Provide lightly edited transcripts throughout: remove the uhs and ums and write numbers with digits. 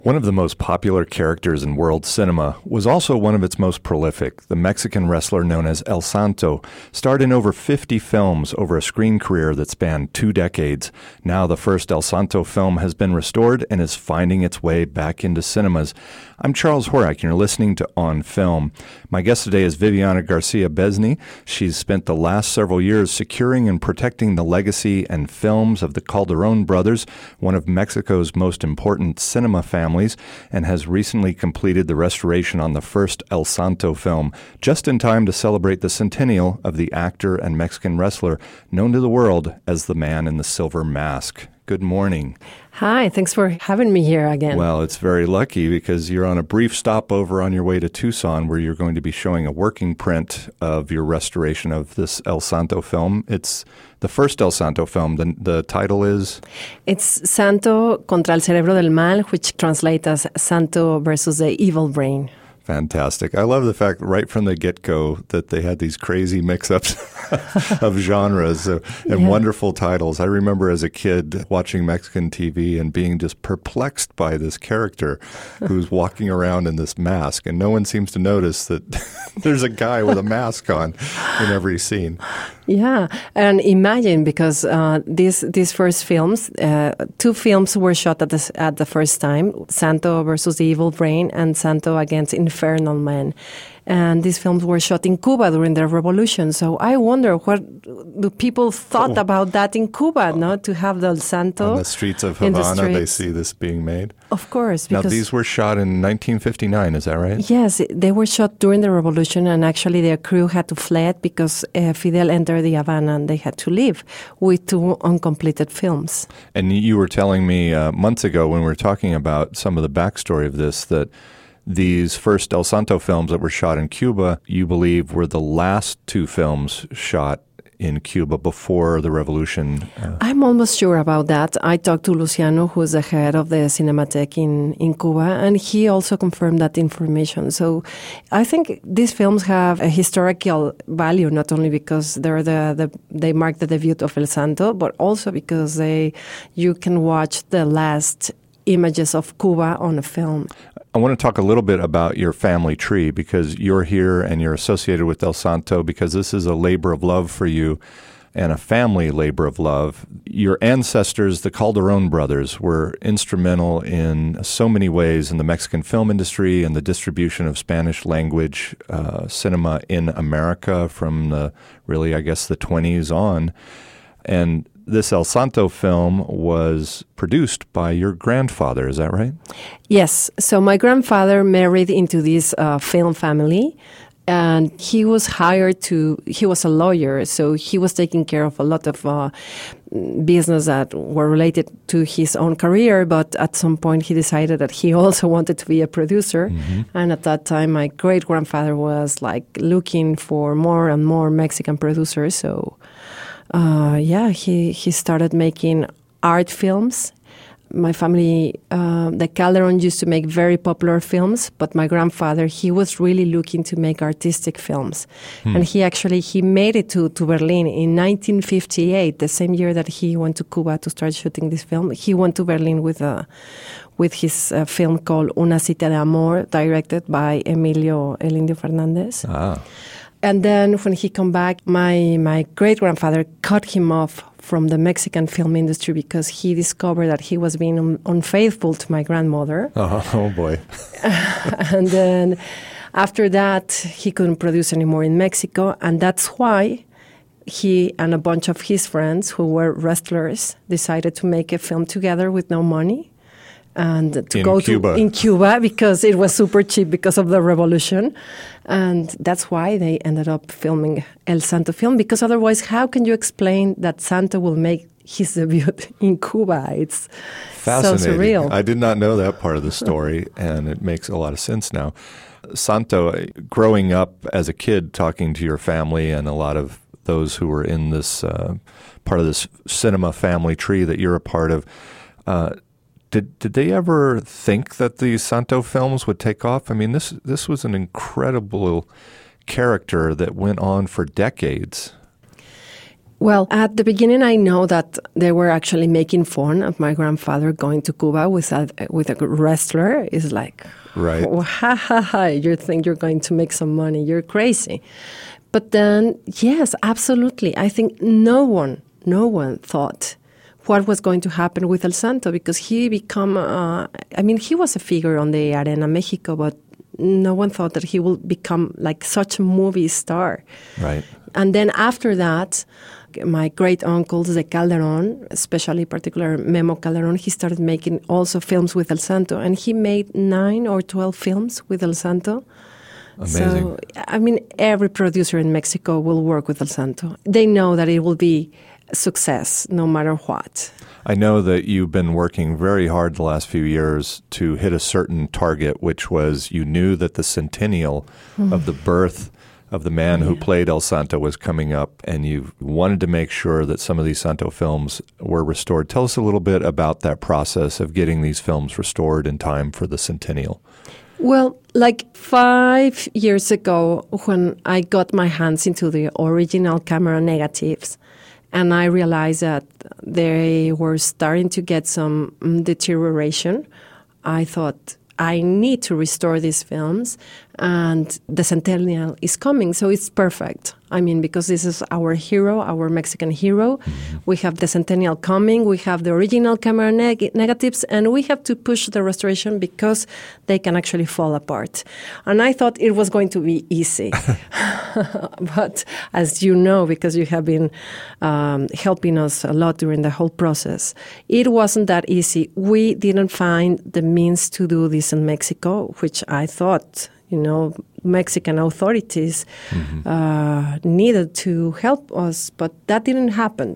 One of the most popular characters in world cinema was also one of its most prolific. The Mexican wrestler known as El Santo starred in over 50 films over a screen career that spanned 2 decades. Now the first El Santo film has been restored and is finding its way back into cinemas. I'm Charles Horak, and you're listening to On Film. My guest today is Viviana Garcia Besney. She's spent the last several years securing and protecting the legacy and films of the Calderon brothers, one of Mexico's most important cinema families, and has recently completed the restoration on the first El Santo film, just in time to celebrate the centennial of the actor and Mexican wrestler known to the world as the Man in the Silver Mask. Good morning. Hi, thanks for having me here again. Well, it's very lucky because you're on a brief stopover on your way to Tucson where you're going to be showing a working print of your restoration of this El Santo film. It's the first El Santo film. The title is? It's Santo contra el Cerebro del Mal, which translates as Santo versus the Evil Brain. Fantastic. I love the fact right from the get-go that they had these crazy mix-ups of genres and wonderful titles. I remember as a kid watching Mexican TV and being just perplexed by this character who's walking around in this mask, and no one seems to notice that there's a guy with a mask on in every scene. Yeah, and imagine, because these first films, 2 films were shot at the first time, Santo versus the Evil Brain and Santo against Infernal Man. And these films were shot in Cuba during the revolution. So I wonder what do people thought about that in Cuba, to have the El Santo on the streets of Havana, they see this being made? Of course. Now, these were shot in 1959, is that right? Yes, they were shot during the revolution, and actually their crew had to flee because Fidel entered the Havana and they had to leave with 2 uncompleted films. And you were telling me months ago when we were talking about some of the backstory of this that these first El Santo films that were shot in Cuba, you believe, were the last 2 films shot in Cuba before the revolution? I'm almost sure about that. I talked to Luciano, who is the head of the Cinematheque in Cuba, and he also confirmed that information. So I think these films have a historical value, not only because they mark the debut of El Santo, but also because you can watch the last images of Cuba on a film. I want to talk a little bit about your family tree because you're here and you're associated with El Santo because this is a labor of love for you and a family labor of love. Your ancestors, the Calderon brothers, were instrumental in so many ways in the Mexican film industry and the distribution of Spanish language cinema in America from the 20s on. And this El Santo film was produced by your grandfather, is that right? Yes. So my grandfather married into this film family, and he was he was a lawyer, so he was taking care of a lot of business that were related to his own career, but at some point he decided that he also wanted to be a producer. Mm-hmm. And at that time, my great-grandfather was looking for more and more Mexican producers, so he started making art films. My family, the Calderon used to make very popular films, but my grandfather, he was really looking to make artistic films. And he made it to Berlin in 1958, the same year that he went to Cuba to start shooting this film. He went to Berlin with his film called Una Cita de Amor, directed by Emilio El Indio Fernández. Ah. And then when he came back, my great-grandfather cut him off from the Mexican film industry because he discovered that he was being unfaithful to my grandmother. Oh boy. And then after that, he couldn't produce anymore in Mexico. And that's why he and a bunch of his friends who were wrestlers decided to make a film together with no money. And in Cuba because it was super cheap because of the revolution. And that's why they ended up filming El Santo film, because otherwise how can you explain that Santo will make his debut in Cuba? It's fascinating. So surreal. I did not know that part of the story, and it makes a lot of sense now. Santo, growing up as a kid, talking to your family and a lot of those who were in this part of this cinema family tree that you're a part of, Did they ever think that the Santo films would take off? I mean, this was an incredible character that went on for decades. Well, at the beginning, I know that they were actually making fun of my grandfather going to Cuba with a wrestler. It's like, right. Oh, ha, ha, ha, you think you're going to make some money. You're crazy. But then, yes, absolutely. I think no one thought what was going to happen with El Santo, because he he was a figure on the Arena Mexico, but no one thought that he would become like such a movie star. Right. And then after that, my great uncles, the Calderon, especially particular Memo Calderon, he started making also films with El Santo, and he made 9 or 12 films with El Santo. Amazing. So, every producer in Mexico will work with El Santo. They know that it will be a success no matter what. I know that you've been working very hard the last few years to hit a certain target, which was you knew that the centennial of the birth of the man who played El Santo was coming up, and you wanted to make sure that some of these Santo films were restored. Tell us a little bit about that process of getting these films restored in time for the centennial. Well, like 5 years ago, when I got my hands into the original camera negatives, and I realized that they were starting to get some deterioration, I thought, I need to restore these films, and the centennial is coming, so it's perfect. Because this is our hero, our Mexican hero. Mm-hmm. We have the centennial coming, we have the original camera negatives, and we have to push the restoration because they can actually fall apart. And I thought it was going to be easy. But as you know, because you have been helping us a lot during the whole process, it wasn't that easy. We didn't find the means to do this in Mexico, which I thought, Mexican authorities needed to help us, but that didn't happen.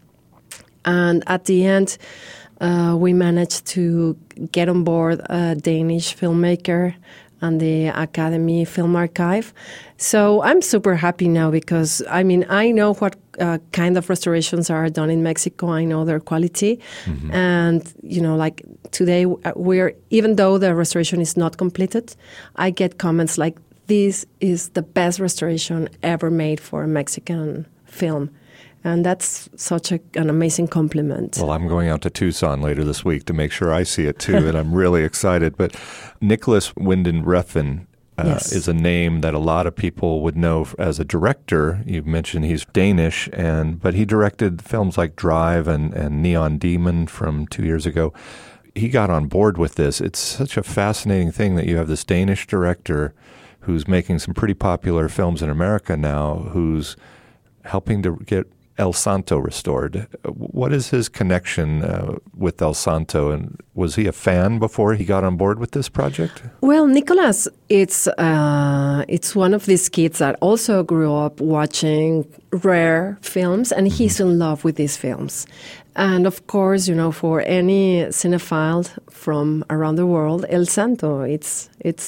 And at the end, we managed to get on board a Danish filmmaker and the Academy Film Archive. So I'm super happy now because, I know what kind of restorations are done in Mexico. I know their quality. Mm-hmm. And, like today, even though the restoration is not completed, I get comments like, this is the best restoration ever made for a Mexican film. And that's such an amazing compliment. Well, I'm going out to Tucson later this week to make sure I see it too, and I'm really excited. But Nicolas Winding Refn is a name that a lot of people would know as a director. You mentioned he's Danish, but he directed films like Drive and Neon Demon from 2 years ago. He got on board with this. It's such a fascinating thing that you have this Danish director who's making some pretty popular films in America now, who's helping to get El Santo restored. What is his connection with El Santo, and was he a fan before he got on board with this project? Well, Nicolas, it's one of these kids that also grew up watching rare films, and he's in love with these films. And of course, for any cinephile from around the world, El Santo, it's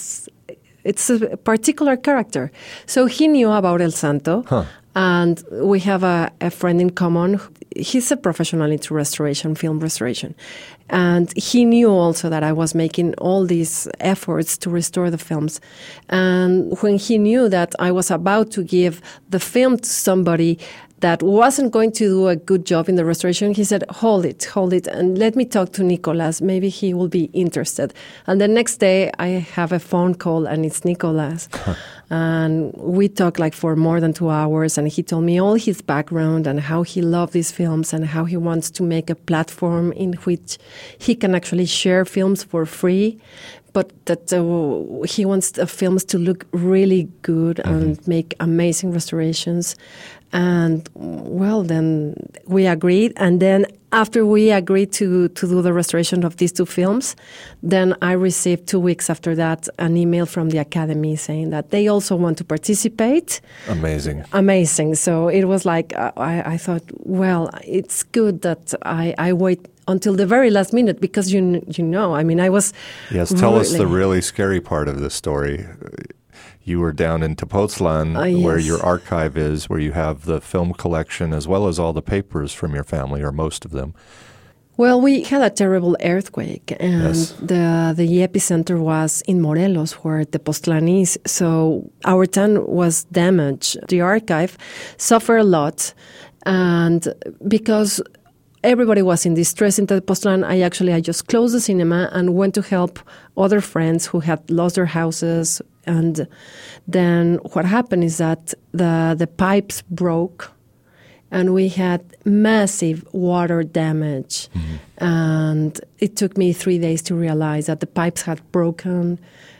a particular character. So he knew about El Santo. Huh. And we have a friend in common. He's a professional into restoration, film restoration. And he knew also that I was making all these efforts to restore the films. And when he knew that I was about to give the film to somebody that wasn't going to do a good job in the restoration, he said, hold it, and let me talk to Nicolas. Maybe he will be interested. And the next day, I have a phone call, and it's Nicolas. And we talked for more than 2 hours, and he told me all his background and how he loved these films and how he wants to make a platform in which he can actually share films for free, but that he wants the films to look really good and make amazing restorations. And, well, then we agreed. And then after we agreed to do the restoration of these 2 films, then I received 2 weeks after that an email from the Academy saying that they also want to participate. Amazing. So it was I thought, well, it's good that I wait until the very last minute because, I was... Yes, tell us the really scary part of this story. You were down in Tepoztlan, where your archive is, where you have the film collection as well as all the papers from your family, or most of them. Well, we had a terrible earthquake, and the epicenter was in Morelos, where Tepoztlan is. So our town was damaged. The archive suffered a lot. And because everybody was in distress in Tepoztlán, I just closed the cinema and went to help other friends who had lost their houses. And then what happened is that the pipes broke, and we had massive water damage. Mm-hmm. And it took me 3 days to realize that the pipes had broken.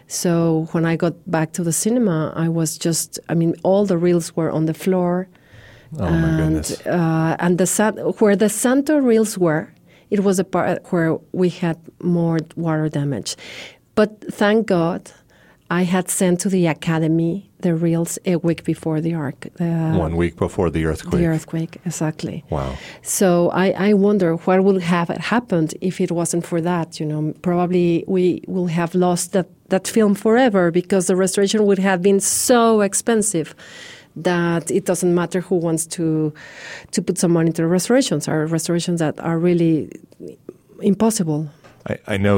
So when I got back to the cinema, I was all the reels were on the floor. Oh, my goodness. And where the Santo reels were, it was a part where we had more water damage. But thank God, I had sent to the Academy the reels a week before the 1 week before the earthquake. The earthquake, exactly. Wow. So I wonder what would have happened if it wasn't for that. Probably we will have lost that film forever, because the restoration would have been so expensive that it doesn't matter who wants to put some money into the restorations. Are restorations that are really impossible. I know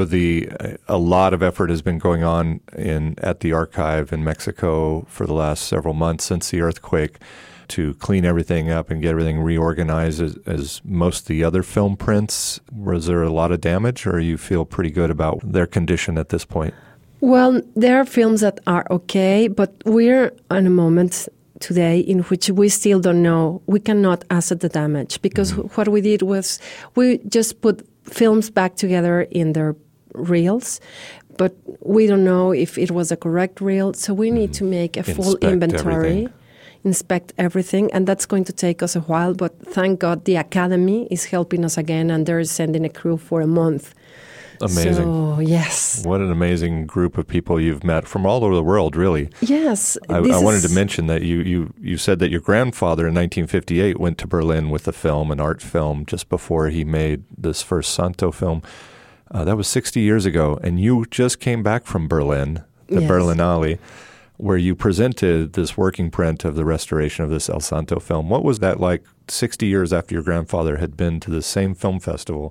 a lot of effort has been going on at the archive in Mexico for the last several months since the earthquake to clean everything up and get everything reorganized. As most of the other film prints, was there a lot of damage, or you feel pretty good about their condition at this point? Well, there are films that are okay, but we're in a moment today in which we still don't know. We cannot assess the damage, because what we did was we just put films back together in their reels, but we don't know if it was a correct reel. So we need to make a full inventory, inspect everything, and that's going to take us a while. But thank God the Academy is helping us again, and they're sending a crew for a month. Amazing. So, yes. What an amazing group of people you've met from all over the world, really. Yes. I wanted to mention that you said that your grandfather in 1958 went to Berlin with an art film, just before he made this first Santo film. That was 60 years ago, and you just came back from Berlin, the Berlinale, where you presented this working print of the restoration of this El Santo film. What was that like 60 years after your grandfather had been to the same film festival?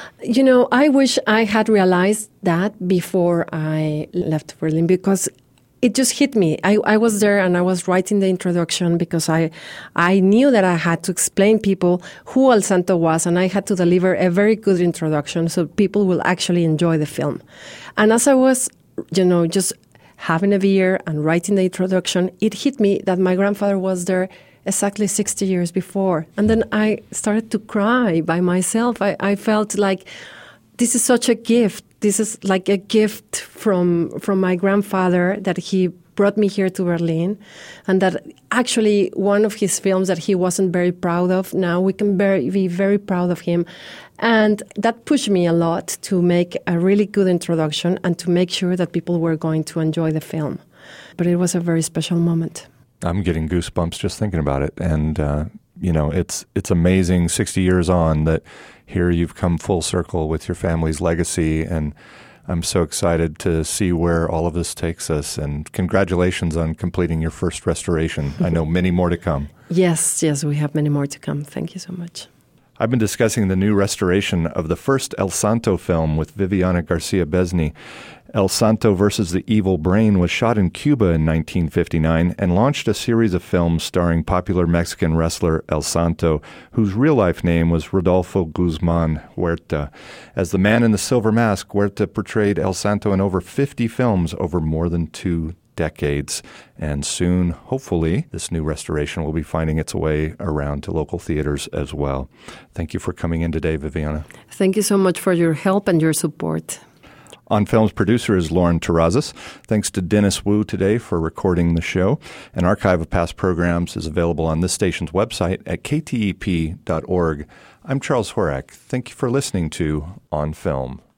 I wish I had realized that before I left Berlin, because it just hit me. I was there and I was writing the introduction because I knew that I had to explain people who El Santo was, and I had to deliver a very good introduction so people will actually enjoy the film. And as I was, just having a beer and writing the introduction, it hit me that my grandfather was there exactly 60 years before. And then I started to cry by myself. I felt like this is such a gift. This is like a gift from my grandfather, that he brought me here to Berlin, and that actually one of his films that he wasn't very proud of, now we can be very proud of him. And that pushed me a lot to make a really good introduction and to make sure that people were going to enjoy the film. But it was a very special moment. I'm getting goosebumps just thinking about it. And, it's amazing 60 years on that here you've come full circle with your family's legacy. And I'm so excited to see where all of this takes us. And congratulations on completing your first restoration. I know many more to come. Yes, we have many more to come. Thank you so much. I've been discussing the new restoration of the first El Santo film with Viviana Garcia Besney. El Santo versus the Evil Brain was shot in Cuba in 1959 and launched a series of films starring popular Mexican wrestler El Santo, whose real-life name was Rodolfo Guzman Huerta. As the man in the silver mask, Huerta portrayed El Santo in over 50 films over more than 2 decades. And soon, hopefully, this new restoration will be finding its way around to local theaters as well. Thank you for coming in today, Viviana. Thank you so much for your help and your support. On Film's producer is Lauren Terrazas. Thanks to Dennis Wu today for recording the show. An archive of past programs is available on this station's website at ktep.org. I'm Charles Horak. Thank you for listening to On Film.